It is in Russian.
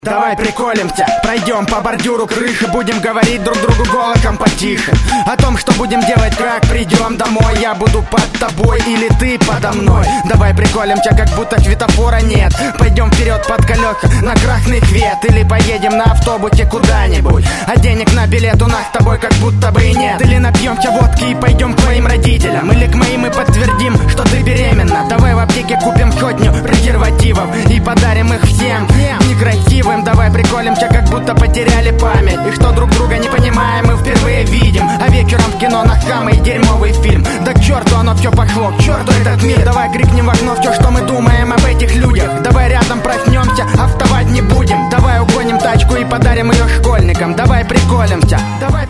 Давай приколемся, пройдем по бордюру крыши, будем говорить друг другу голосом потише о том, что будем делать, как придем домой. Я буду под тобой или ты подо мной. Давай приколемся, как будто светофора нет. Пойдем вперед под колеса на красный свет. Или поедем на автобусе куда-нибудь, а денег на билет у нас с тобой как будто бы и нет. Или напьемся водки и пойдем к твоим родителям, или к моим и подтвердим, что ты беременна. Давай в аптеке купим сотню презервативов и подарим их всем некрасивым. Давай приколемся, как будто потеряли память, и что друг друга не понимаем, мы впервые видим. А вечером в кино на самый дерьмовый фильм. Да к черту оно все пошло, к черту этот мир. Давай крикнем в окно все, что мы думаем об этих людях. Давай рядом проснемся, а вставать не будем. Давай угоним тачку и подарим ее школьникам. Давай приколемся, давай.